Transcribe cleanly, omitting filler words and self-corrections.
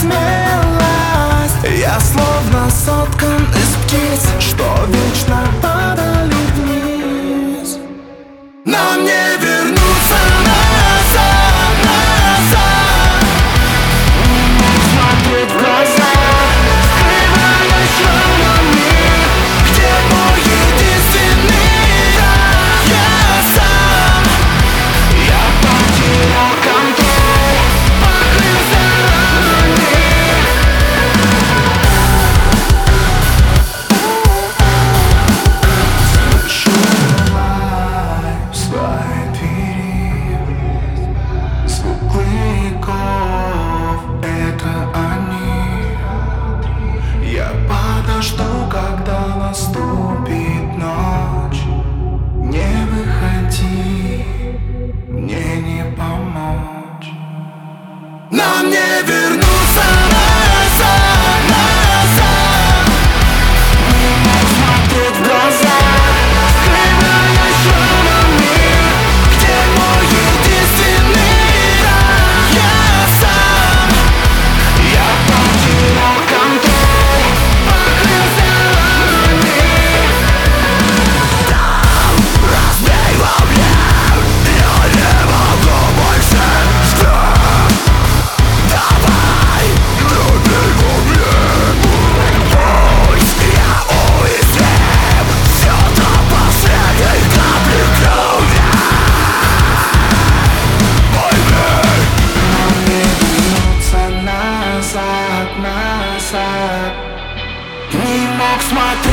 смелость. Я словно соткан из птиц, что вечно падали вниз. Нам не вернуться назад, назад. Не мог смотреть в глаза, скрывая шрамами, где мой единственный рай. Я сам, я потерял контроль, покрылся ранами. Слышу лай в своей двери, звук клыков — это они. Я подожду, когда наступит ночь. Не выходи, мне не помочь. Нам не вернуться назад, назад. Не мог смотреть в глаза, скрывая шрамами, где мой единственный рай. Я сам, я потерял контроль, покрылся ранами. Разбей во мне, я не могу больше ждать. Давай, разбей во мне, пусть я уязвим, всё до последней капли крови. Пойми, нам не вернуться назад, назад. Не мог смотреть